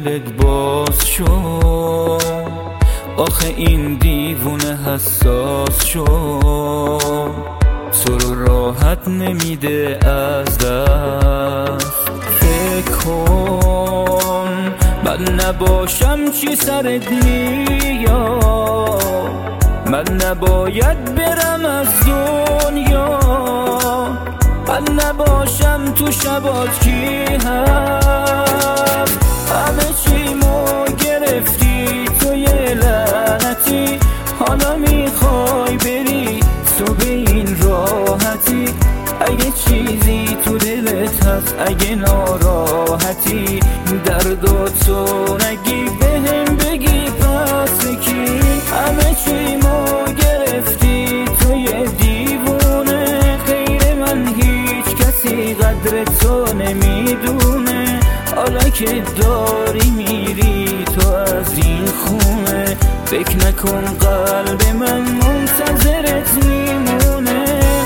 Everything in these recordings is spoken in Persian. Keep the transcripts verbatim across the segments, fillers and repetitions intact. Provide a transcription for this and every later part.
دلت باز شد، آخه این دیوونه حساس شد، تو رو راحت نمیده از دست. فکر کن من نباشم چی سرت میاد، من نباید برم از دنیا، من نباشم تو شبات کی هست. همه چی مو گرفتی تو یه لعنتی، حالا میخوای بری تو به این راحتی. اگه چیزی تو دلت هست، اگه ناراحتی، درداتو نگی بهم بگی پس کی. همه چی مو گرفتی تو یه دیوونه، غیر من هیچ کسی قدر تو نمیدونه. حالا که داری میری تو از این خونه، فکر نکن قلب من منتظرت میمونه.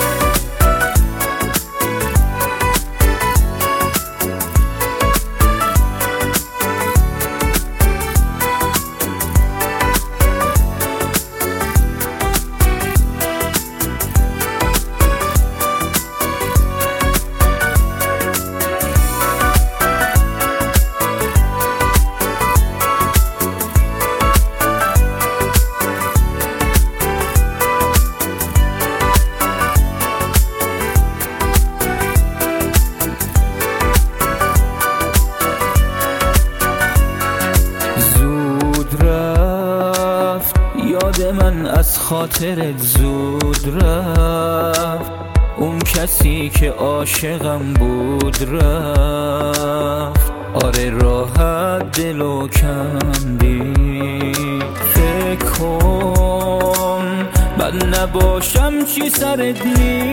یاد من از خاطرت زود رفت، اون کسی که عاشقم بود رفت. آره راحت دلو کندی. فکر کن من نباشم چی سرت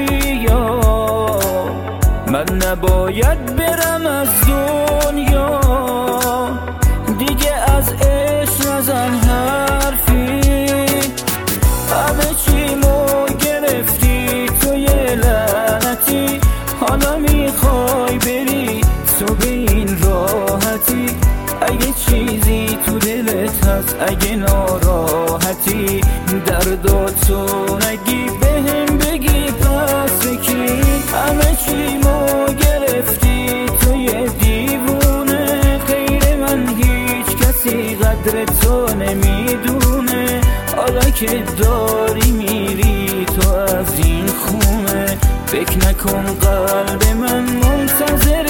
میاد، من نباید برم از دنیا، دیگه از عشق نزن حرفی. همه چی مو گرفتی تو یه لعنتی، حالا میخوای بری تو به این راحتی. اگه چیزی تو دلت هست، اگه ناراحتی، درداتو نگی بهم بگی پس کی. همه چی مو گرفتی تو یه دیوونه، غیر من هیچ کسی قدر تو نمیدونه. حالا که داری میری تو از این خونه، فکر نکن قلب من منتظر